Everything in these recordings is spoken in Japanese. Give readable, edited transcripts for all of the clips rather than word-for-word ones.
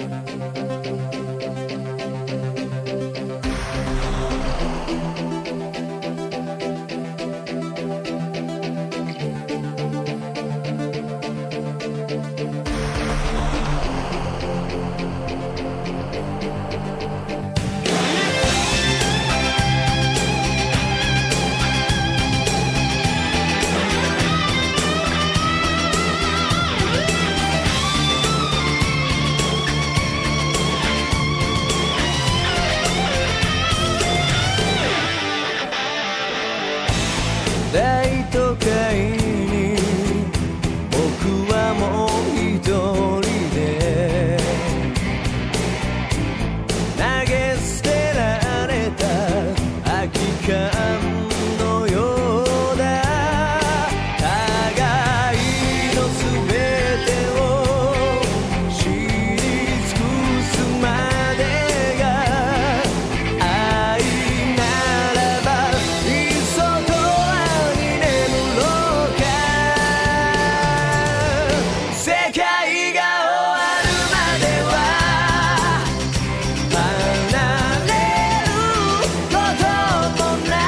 大都会に僕はもう一人で投げ捨てられた空き缶のようだ。互いのすべてを知り尽くすまでが愛ならばいっそ永遠に眠ろうか。世界が終わるまでは離れることもない、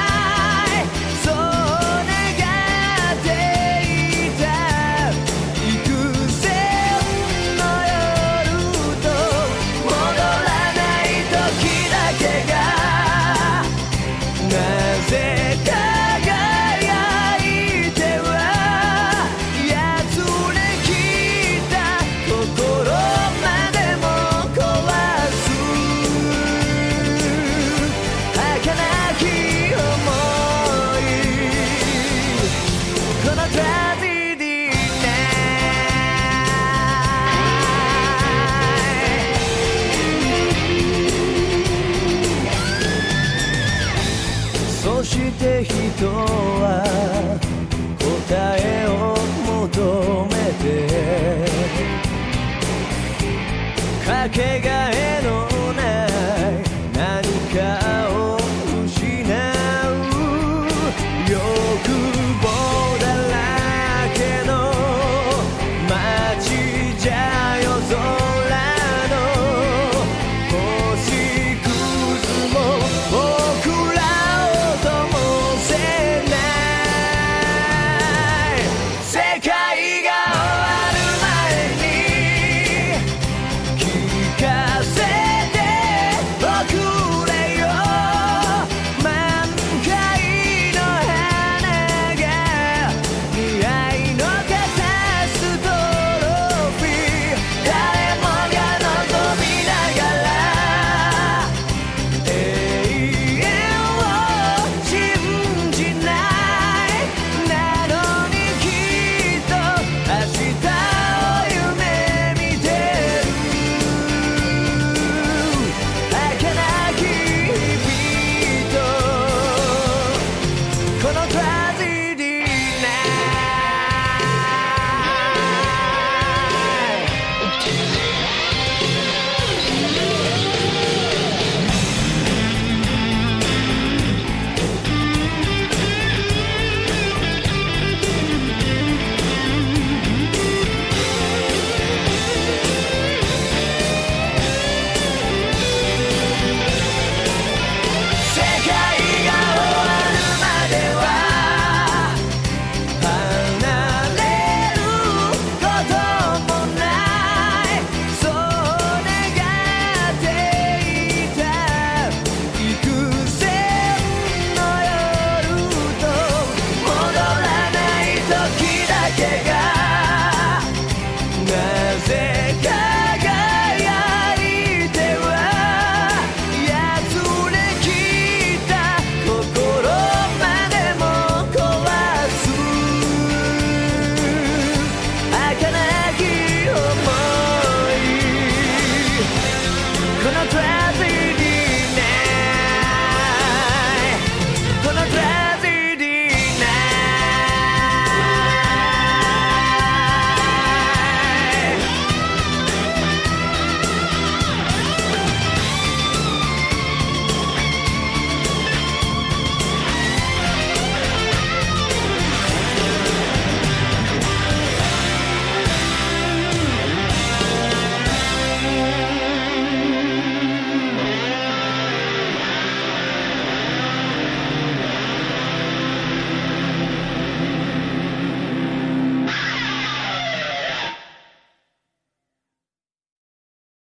そう願っていた。幾千の夜と戻らない時だけがなぜ輝いてはやつれきった心までも壊す儚き想い、このトラジディそして人は答えを求めてかけがえ